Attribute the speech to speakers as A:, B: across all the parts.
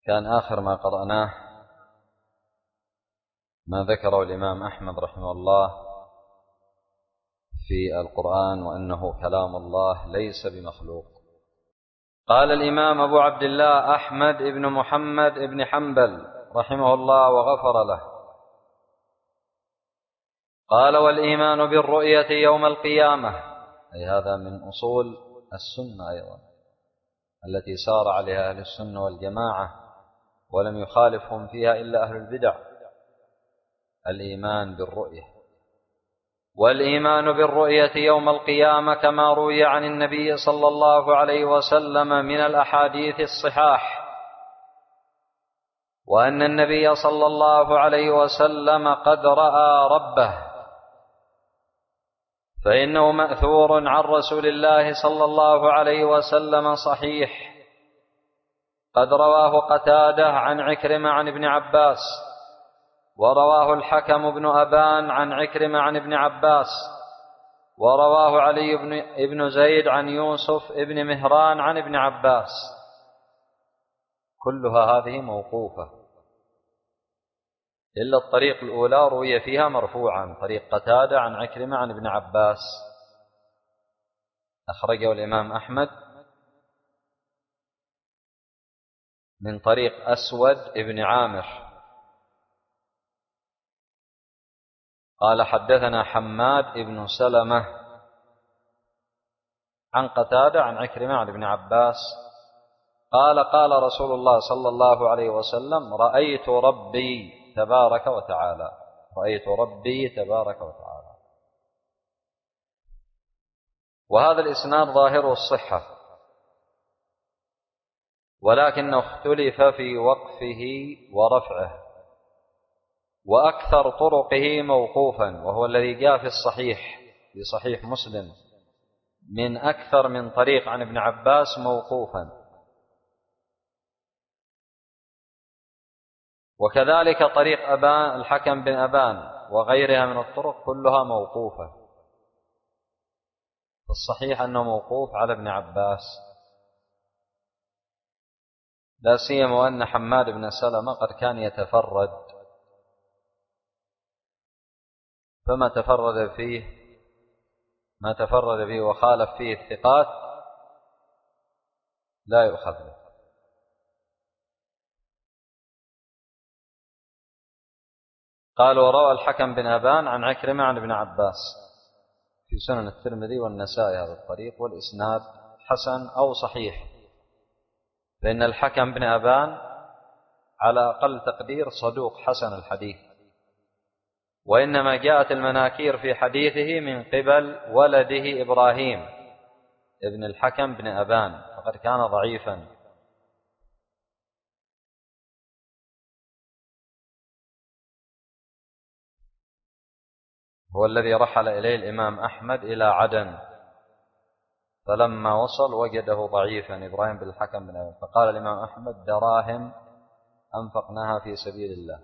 A: كان آخر ما قرأناه ما ذكره الإمام أحمد رحمه الله في القرآن وأنه كلام الله ليس بمخلوق. قال الإمام أبو عبد الله أحمد بن محمد بن حنبل رحمه الله وغفر له، قال: والإيمان بالرؤية يوم القيامة، أي هذا من أصول السنة أيضا التي سار عليها أهل السنة والجماعة ولم يخالفهم فيها إلا أهل البدع، الإيمان بالرؤية. والإيمان بالرؤية يوم القيامة كما روي عن النبي صلى الله عليه وسلم من الأحاديث الصحاح، وأن النبي صلى الله عليه وسلم قد رأى ربه، فإنه مأثور عن رسول الله صلى الله عليه وسلم صحيح، قد رواه قتادة عن عكرمة عن ابن عباس، ورواه الحكم بن أبان عن عكرمة عن ابن عباس، ورواه علي بن زيد عن يوسف بن مهران عن ابن عباس، كلها هذه موقوفة إلا الطريق الأولى روي فيها مرفوعا، طريق قتادة عن عكرمة عن ابن عباس، أخرجه الإمام أحمد من طريق أسود ابن عامر قال: حدثنا حماد بن سلمة عن قتادة عن عكرمة عن ابن عباس قال: قال رسول الله صلى الله عليه وسلم: رأيت ربي تبارك وتعالى، رأيت ربي تبارك وتعالى. وهذا الإسناد ظاهره الصحة، ولكنه اختلف في وقفه ورفعه، وأكثر طرقه موقوفا، وهو الذي جاء في الصحيح في صحيح مسلم من أكثر من طريق عن ابن عباس موقوفا، وكذلك طريق أبان الحكم بن أبان وغيرها من الطرق كلها موقوفة. الصحيح أنه موقوف على ابن عباس، لا سيما أن حماد بن سلمة قد كان يتفرد، فما تفرد فيه ما تفرد به وخالف فيه الثقات لا يؤخذ به. قال: وروى الحكم بن أبان عن عكرمة عن ابن عباس في سنن الترمذي والنسائي هذا الطريق، والإسناد حسن أو صحيح، لأن الحكم بن أبان على أقل تقدير صدوق حسن الحديث، وإنما جاءت المناكير في حديثه من قبل ولده إبراهيم ابن الحكم بن أبان، فقد كان ضعيفا. هو الذي رحل إليه الإمام أحمد إلى عدن، فلما وصل وجده ضعيفا إبراهيم بن الحكم بن أبان، فقال الإمام أحمد: دراهم أنفقناها في سبيل الله.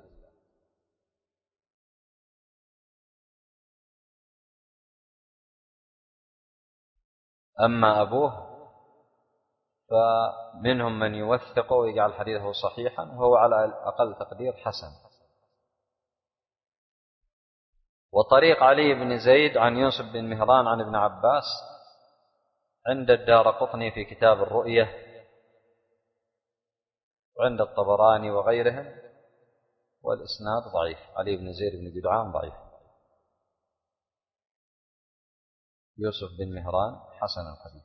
A: أما أبوه فمنهم من يوثقه ويجعل حديثه صحيحا، وهو على أقل تقدير حسن. وطريق علي بن زيد عن يوسف بن مهران عن ابن عباس عند الدارقطني في كتاب الرؤية، وعند الطبراني وغيرهم، والإسناد ضعيف. علي بن زيد بن جدعان ضعيف، يوسف بن مهران حسن الحديث.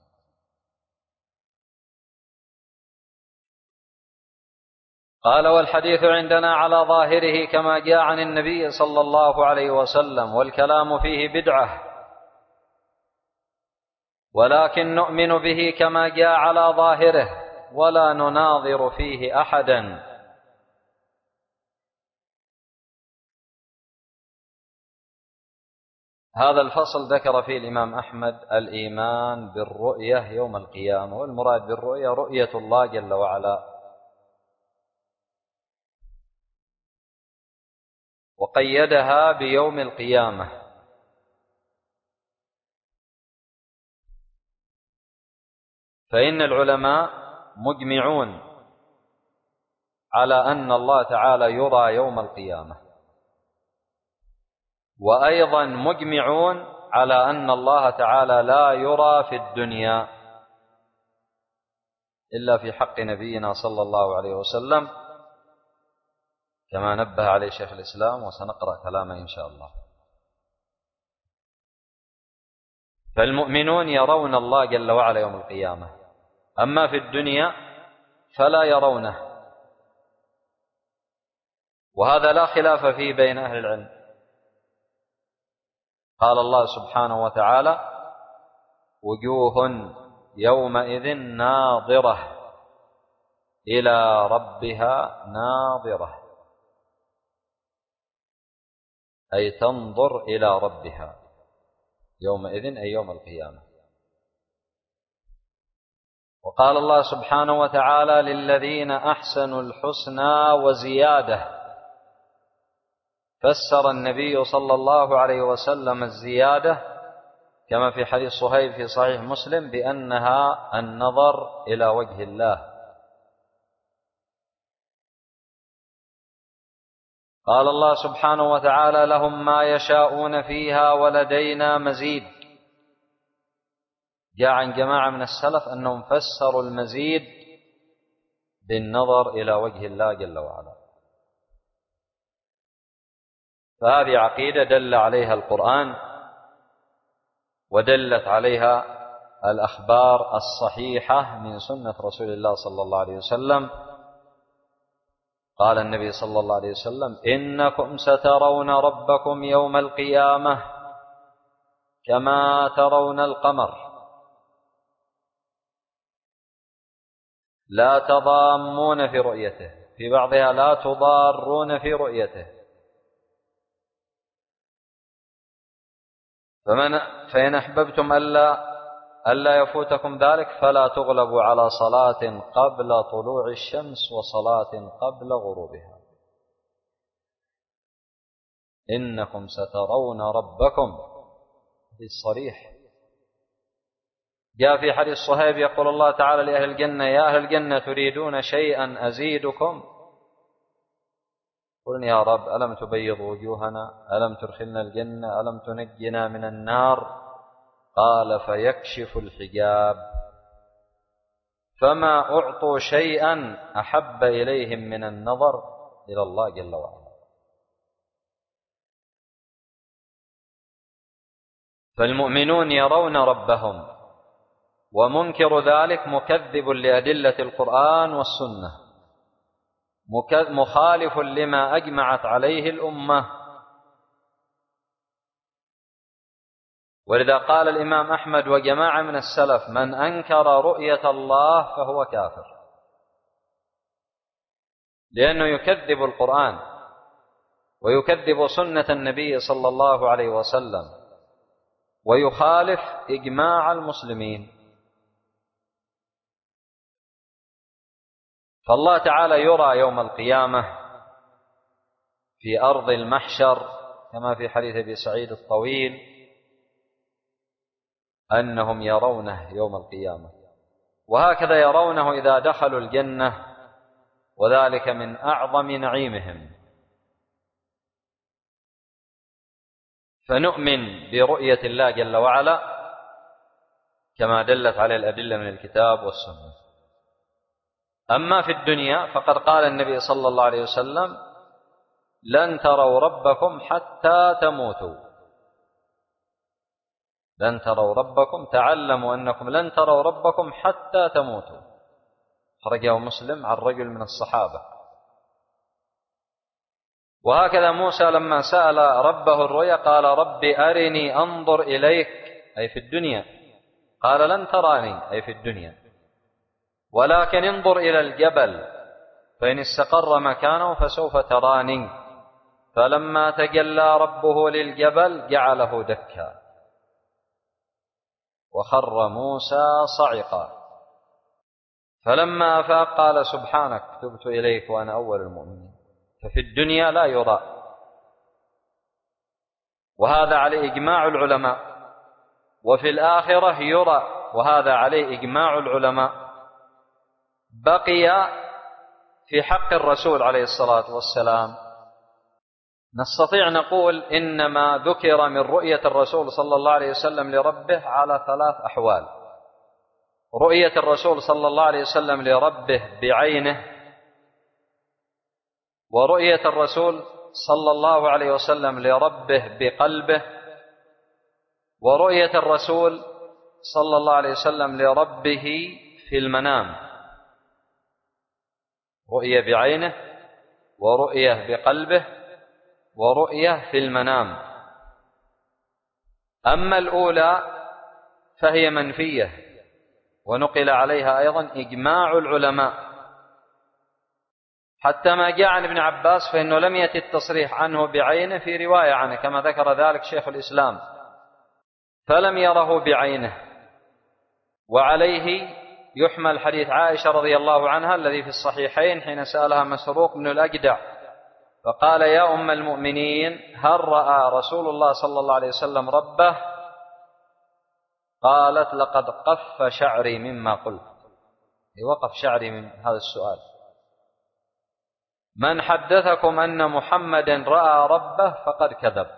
A: قال: والحديث عندنا على ظاهره كما جاء عن النبي صلى الله عليه وسلم، والكلام فيه بدعة، ولكن نؤمن به كما جاء على ظاهره، ولا نناظر فيه أحدا. هذا الفصل ذكر فيه الإمام أحمد الإيمان بالرؤية يوم القيامة، والمراد بالرؤية رؤية الله جل وعلا، وقيدها بيوم القيامة. فإن العلماء مجمعون على أن الله تعالى يرى يوم القيامة، وأيضا مجمعون على أن الله تعالى لا يرى في الدنيا إلا في حق نبينا صلى الله عليه وسلم، كما نبه عليه شيخ الإسلام، وسنقرأ كلامه إن شاء الله. فالمؤمنون يرون الله جل وعلا يوم القيامة، أما في الدنيا فلا يرونه، وهذا لا خلاف فيه بين أهل العلم. قال الله سبحانه وتعالى: وجوه يومئذ ناظرة إلى ربها ناظرة، أي تنظر إلى ربها يومئذ أي يوم القيامة. وقال الله سبحانه وتعالى: للذين أحسنوا الحسنى وزيادة. فسر النبي صلى الله عليه وسلم الزيادة كما في حديث صهيب في صحيح مسلم بأنها النظر إلى وجه الله. قال الله سبحانه وتعالى: لهم ما يشاءون فيها ولدينا مزيد. جاء عن جماعة من السلف أنهم فسروا المزيد بالنظر إلى وجه الله جل وعلا. فهذه عقيدة دل عليها القرآن ودلت عليها الأخبار الصحيحة من سنة رسول الله صلى الله عليه وسلم. قال النبي صلى الله عليه وسلم: إنكم سترون ربكم يوم القيامة كما ترون القمر لا تضامون في رؤيته، في بعضها لا تضارون في رؤيته. فإن أحببتم ألا يفوتكم ذلك فلا تغلبوا على صلاة قبل طلوع الشمس وصلاة قبل غروبها، إنكم سترون ربكم بالصريح. جاء في حديث صهيب يقول الله تعالى لأهل الجنة: يا أهل الجنة تريدون شيئا أزيدكم؟ قلنا: يا رب، ألم تبيض وجوهنا؟ ألم تدخلنا الجنة؟ ألم تنجنا من النار؟ قال: فيكشف الحجاب. فما أعطوا شيئا أحب إليهم من النظر إلى الله جل وعلا. فالمؤمنون يرون ربهم، ومنكر ذلك مكذب لأدلة القرآن والسنة، مخالف لما أجمعت عليه الأمة. ولذا قال الإمام أحمد وجماعة من السلف: من أنكر رؤية الله فهو كافر، لأنه يكذب القرآن ويكذب سنة النبي صلى الله عليه وسلم ويخالف إجماع المسلمين. فالله تعالى يرى يوم القيامة في أرض المحشر كما في حديث أبي سعيد الطويل أنهم يرونه يوم القيامة، وهكذا يرونه إذا دخلوا الجنة، وذلك من أعظم نعيمهم. فنؤمن برؤية الله جل وعلا كما دلت عليه الأدلة من الكتاب والسنة. أما في الدنيا فقد قال النبي صلى الله عليه وسلم: لن تروا ربكم حتى تموتوا. لن تروا ربكم، تعلموا أنكم لن تروا ربكم حتى تموتوا. خرجه مسلم عن رجل من الصحابة. وهكذا موسى لما سأل ربه الرؤيا قال: رب أرني أنظر إليك، أي في الدنيا. قال: لن تراني، أي في الدنيا، ولكن انظر إلى الجبل فإن استقر مكانه فسوف تراني. فلما تجلى ربه للجبل جعله دكا وخر موسى صعقا. فلما أفاق قال: سبحانك، تبت إليك وأنا أول المؤمنين. ففي الدنيا لا يرى، وهذا عليه إجماع العلماء، وفي الآخرة يرى، وهذا عليه إجماع العلماء. بقي في حق الرسول عليه الصلاة والسلام، نستطيع نقول إنما ذكر من رؤية الرسول صلى الله عليه وسلم لربه على 3 أحوال: رؤية الرسول صلى الله عليه وسلم لربه بعينه، ورؤية الرسول صلى الله عليه وسلم لربه بقلبه، ورؤية الرسول صلى الله عليه وسلم لربه في المنام. رؤية بعينه، ورؤية بقلبه، ورؤية في المنام. أما الأولى فهي منفية، ونقل عليها أيضا إجماع العلماء، حتى ما جاء عن ابن عباس فإنه لم يأتي التصريح عنه بعينه في رواية عنه كما ذكر ذلك شيخ الإسلام، فلم يره بعينه. وعليه يحمل حديث عائشة رضي الله عنها الذي في الصحيحين حين سألها مسروق بن الأجدع فقال: يا أم المؤمنين، هل رأى رسول الله صلى الله عليه وسلم ربه؟ قالت: لقد قف شعري مما قلت. وقف شعري من هذا السؤال. من حدثكم أن محمدا رأى ربه فقد كذب.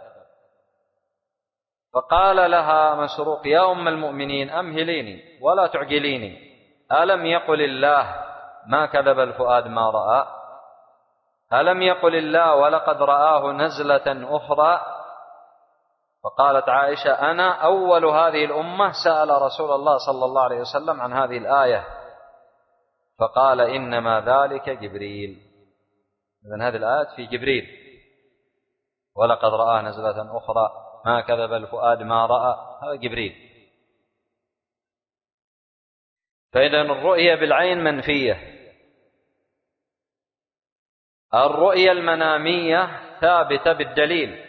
A: فقال لها مسروق: يا أم المؤمنين، أمهليني ولا تعجليني، ألم يقل الله ما كذب الفؤاد ما رأى؟ ألم يقل الله ولقد رآه نزلة أخرى؟ فقالت عائشة: أنا أول هذه الأمة سأل رسول الله صلى الله عليه وسلم عن هذه الآية، فقال: إنما ذلك جبريل. إذن هذه الآيات في جبريل: ولقد رآه نزلة أخرى، ما كذب الفؤاد ما رأى، هذا جبريل. فإذا الرؤية بالعين منفية. الرؤية المنامية ثابتة بالدليل.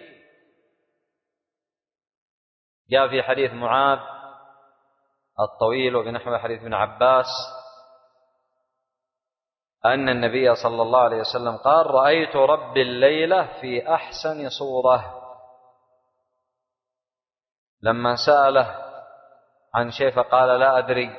A: جاء في حديث معاذ الطويل وبنحو حديث ابن عباس أن النبي صلى الله عليه وسلم قال: رأيت ربي الليلة في أحسن صورة. لما سأله عن شيء فقال: لا أدري.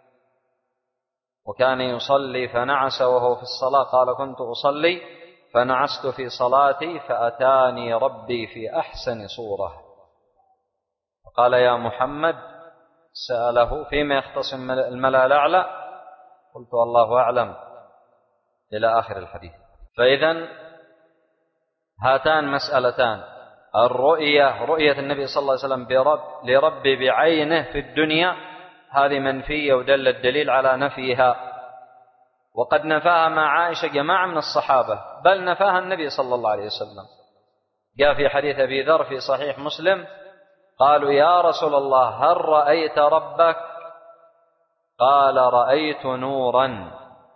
A: وكان يصلي فنعس وهو في الصلاة، قال: كنت أصلي فنعست في صلاتي فأتاني ربي في أحسن صورة. فقال: يا محمد، سأله فيما يختصم الملأ الأعلى؟ قلت: والله أعلم، إلى آخر الحديث. فإذا هاتان مسألتان: الرؤية، رؤية النبي صلى الله عليه وسلم لربه بعينه في الدنيا، هذه منفية ودل الدليل على نفيها، وقد نفاها مع عائشة جماعة من الصحابة، بل نفاها النبي صلى الله عليه وسلم. جاء في حديث أبي ذر في صحيح مسلم: قالوا: يا رسول الله، هل رأيت ربك؟ قال: رأيت نورا.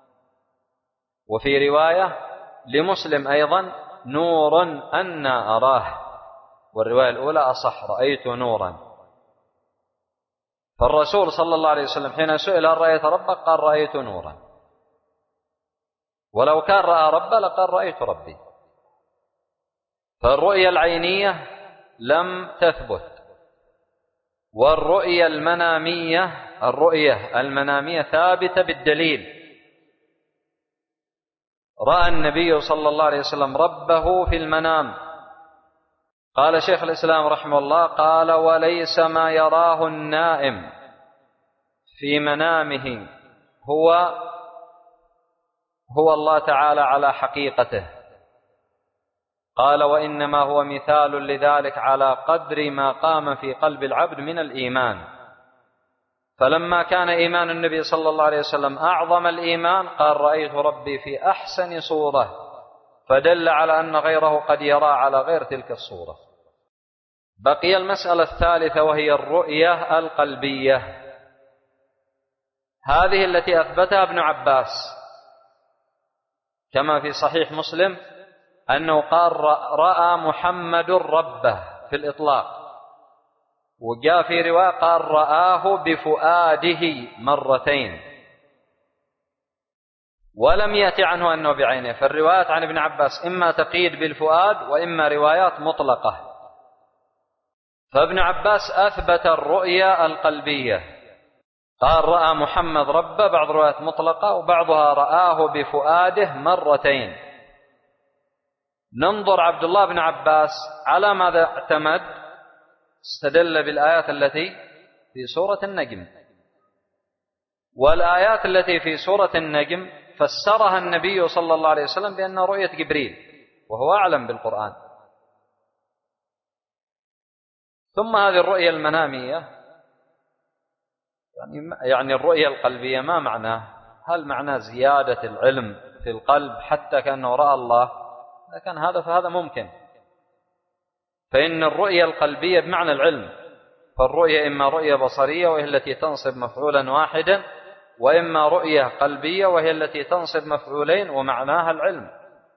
A: وفي رواية لمسلم أيضا: نور أنا أراه. والرواية الأولى أصح: رأيت نورا. فالرسول صلى الله عليه وسلم حين سئل: هل رأيت ربك؟ قال: رأيت نورا. ولو كان رأى ربه لقال: رأيت ربي. فالرؤية العينية لم تثبت. والرؤية المنامية ثابتة بالدليل. رأى النبي صلى الله عليه وسلم ربه في المنام. قال شيخ الإسلام رحمه الله: قال: وليس ما يراه النائم في منامه هو الله تعالى على حقيقته. قال: وإنما هو مثال لذلك على قدر ما قام في قلب العبد من الإيمان. فلما كان إيمان النبي صلى الله عليه وسلم أعظم الإيمان قال: رأيت ربي في أحسن صورة، فدل على أن غيره قد يرى على غير تلك الصورة. بقي المسألة الثالثة وهي الرؤية القلبية، هذه التي أثبتها ابن عباس كما في صحيح مسلم أنه قال: رأى محمد ربه في الإطلاق. وجاء في رواية قال: رآه بفؤاده مرتين، ولم يأتي عنه أنه بعينه. فالروايات عن ابن عباس إما تقيد بالفؤاد وإما روايات مطلقة. فابن عباس أثبت الرؤيا القلبية، قال رأى محمد ربه، بعض الروايات مطلقة وبعضها رآه بفؤاده مرتين. ننظر عبد الله بن عباس على ماذا اعتمد؟ استدل بالآيات التي في سورة النجم، والآيات التي في سورة النجم فسرها النبي صلى الله عليه وسلم بأنها رؤية جبريل، وهو أعلم بالقرآن. ثم هذه الرؤية المنامية يعني الرؤية القلبية ما معناه؟ هل معناه زيادة العلم في القلب حتى كأنه رأى الله؟ إذا كان هذا فهذا ممكن، فإن الرؤية القلبية بمعنى العلم، فالرؤية إما رؤية بصرية وهي التي تنصب مفعولا واحدا، وإما رؤية قلبية وهي التي تنصب مفعولين ومعناها العلم.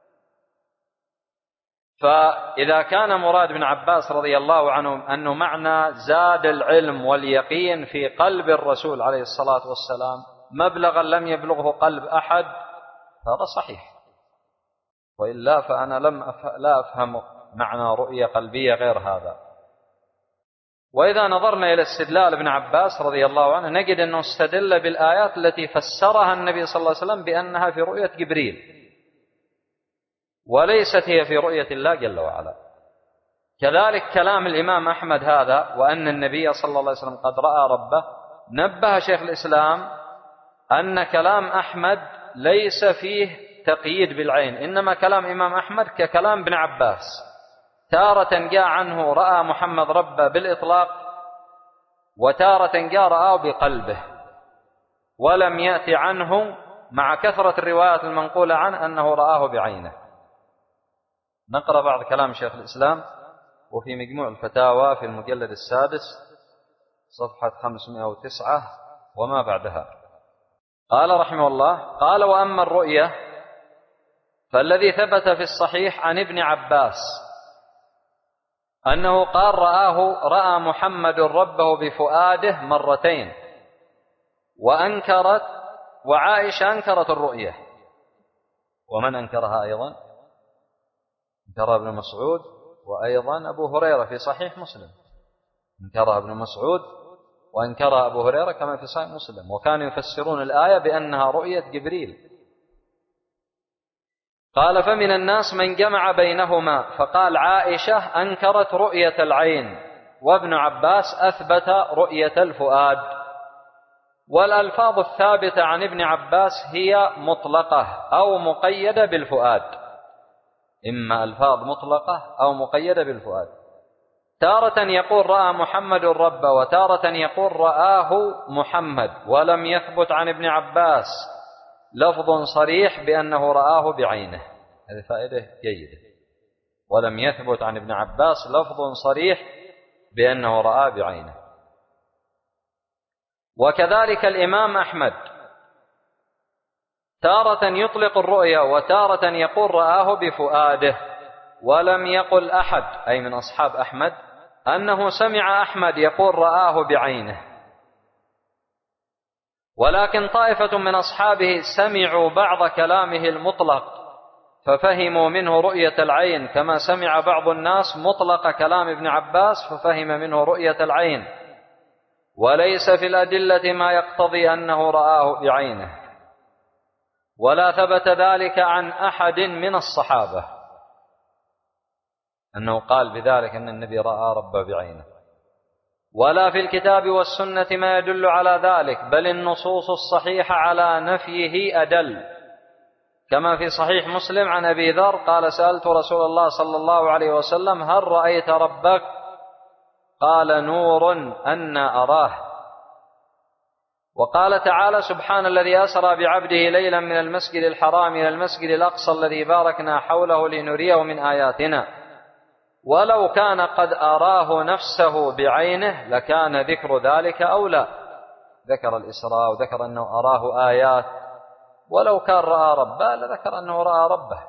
A: فإذا كان مراد ابن عباس رضي الله عنه أنه معنى زاد العلم واليقين في قلب الرسول عليه الصلاة والسلام مبلغا لم يبلغه قلب أحد، هذا صحيح، وإلا فأنا لا أفهم معنى رؤية قلبية غير هذا. وإذا نظرنا إلى استدلال ابن عباس رضي الله عنه نجد أنه استدل بالآيات التي فسرها النبي صلى الله عليه وسلم بأنها في رؤية جبريل، وليست هي في رؤية الله جل وعلا. كذلك كلام الإمام أحمد هذا، وأن النبي صلى الله عليه وسلم قد رأى ربه، نبه شيخ الإسلام أن كلام أحمد ليس فيه تقييد بالعين، إنما كلام إمام أحمد ككلام ابن عباس، تارة جاء عنه رأى محمد ربه بالإطلاق، وتارة جاء رآه بقلبه، ولم يأتي عنه مع كثرة الروايات المنقولة عنه أنه رآه بعينه. نقرأ بعض كلام شيخ الإسلام وفي مجموع الفتاوى في المجلد السادس صفحة 509 وما بعدها. قال رحمه الله: قال: وأما الرؤية فالذي ثبت في الصحيح عن ابن عباس أنه قال رأى محمد ربه بفؤاده مرتين، وعائشة أنكرت الرؤية. ومن أنكرها أيضا؟ انكرها ابن مسعود، وأيضا أبو هريرة في صحيح مسلم، انكرها ابن مسعود وانكرها أبو هريرة كما في صحيح مسلم، وكانوا يفسرون الآية بأنها رؤية جبريل. قال: فمن الناس من جمع بينهما، فقال عائشة أنكرت رؤية العين، وابن عباس أثبت رؤية الفؤاد. والألفاظ الثابتة عن ابن عباس هي مطلقة أو مقيدة بالفؤاد، إما ألفاظ مطلقة أو مقيدة بالفؤاد. تارة يقول رأى محمد ربه، وتارة يقول رآه محمد، ولم يثبت عن ابن عباس لفظ صريح بأنه رآه بعينه. هذه فائدة جيدة. ولم يثبت عن ابن عباس لفظ صريح بأنه رآه بعينه. وكذلك الإمام أحمد تارة يطلق الرؤيا، وتارة يقول رآه بفؤاده، ولم يقل أحد أي من أصحاب أحمد أنه سمع أحمد يقول رآه بعينه. ولكن طائفة من أصحابه سمعوا بعض كلامه المطلق ففهموا منه رؤية العين، كما سمع بعض الناس مطلق كلام ابن عباس ففهم منه رؤية العين، وليس في الأدلة ما يقتضي أنه رآه بعينه، ولا ثبت ذلك عن أحد من الصحابة أنه قال بذلك أن النبي رأى ربه بعينه، ولا في الكتاب والسنة ما يدل على ذلك، بل النصوص الصحيحة على نفيه أدل، كما في صحيح مسلم عن أبي ذر قال: سألت رسول الله صلى الله عليه وسلم: هل رأيت ربك؟ قال: نور أنا أراه. وقال تعالى: سبحان الذي أسرى بعبده ليلا من المسجد الحرام إلى المسجد الأقصى الذي باركنا حوله لنريه من آياتنا. ولو كان قد أراه نفسه بعينه لكان ذكر ذلك أولى. ذكر الإسراء وذكر أنه أراه آيات، ولو كان رأى ربه لذكر أنه رأى ربه.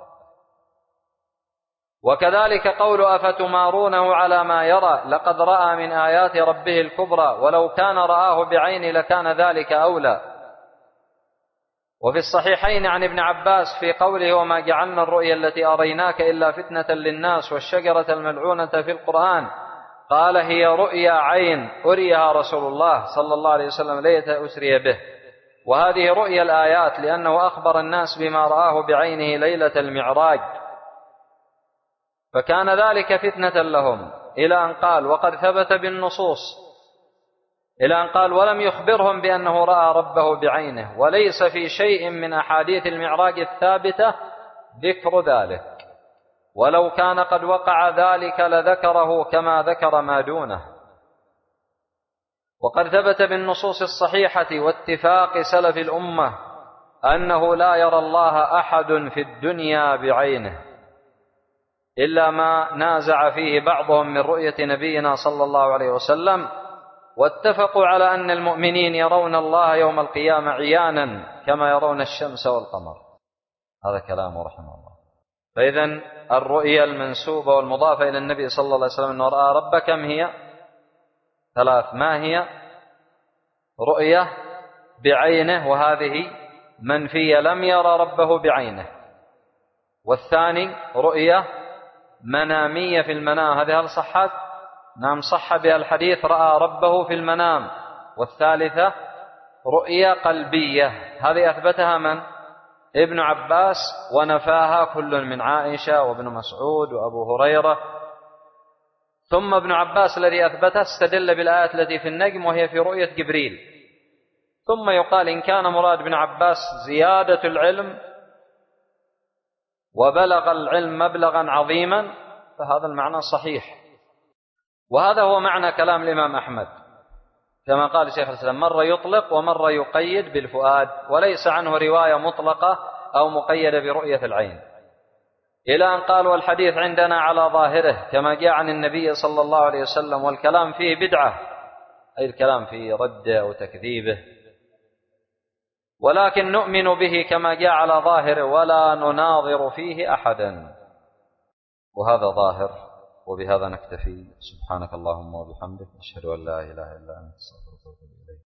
A: وكذلك قول: أفتمارونه على ما يرى لقد رأى من آيات ربه الكبرى، ولو كان رآه بعين لكان ذلك أولى. وفي الصحيحين عن ابن عباس في قوله: وما جعلنا الرؤيا التي أريناك إلا فتنة للناس والشجرة الملعونة في القرآن، قال هي رؤيا عين أريها رسول الله صلى الله عليه وسلم ليت أسري به، وهذه رؤيا الآيات، لأنه أخبر الناس بما رآه بعينه ليلة المعراج، فكان ذلك فتنة لهم، إلى أن قال وقد ثبت بالنصوص، إلى أن قال ولم يخبرهم بأنه رأى ربه بعينه، وليس في شيء من أحاديث المعراج الثابتة ذكر ذلك، ولو كان قد وقع ذلك لذكره كما ذكر ما دونه. وقد ثبت بالنصوص الصحيحة واتفاق سلف الأمة أنه لا يرى الله أحد في الدنيا بعينه إلا ما نازع فيه بعضهم من رؤية نبينا صلى الله عليه وسلم، واتفقوا على أن المؤمنين يرون الله يوم القيامة عيانا كما يرون الشمس والقمر. هذا كلامه رحمه الله. فإذن الرؤيا المنسوبة والمضافة إلى النبي صلى الله عليه وسلم أنه رأى ربه كم هي؟ 3. ما هي؟ رؤية بعينه، وهذه منفية، لم يرى ربه بعينه. والثاني رؤية منامية في المنام، هذه هل صحت؟ نعم صح بها الحديث رأى ربه في المنام. والثالثة رؤية قلبية، هذه أثبتها من؟ ابن عباس، ونفاها كل من عائشة وابن مسعود وأبو هريرة. ثم ابن عباس الذي أثبته استدل بالآيات التي في النجم وهي في رؤية جبريل. ثم يقال إن كان مراد ابن عباس زيادة العلم وبلغ العلم مبلغا عظيما فهذا المعنى صحيح. وهذا هو معنى كلام الإمام أحمد، كما قال شيخ الإسلام مرة يطلق ومرة يقيد بالفؤاد، وليس عنه رواية مطلقة أو مقيدة برؤية العين، إلى أن قال والحديث عندنا على ظاهره كما جاء عن النبي صلى الله عليه وسلم، والكلام فيه بدعة، أي الكلام في رده وتكذيبه، ولكن نؤمن به كما جاء على ظاهره ولا نناظر فيه أحدا. وهذا ظاهر. وبهذا نكتفي. سبحانك اللهم وبحمدك، أشهد أن لا إله إلا أنت، أستغفرك وأتوب إليك.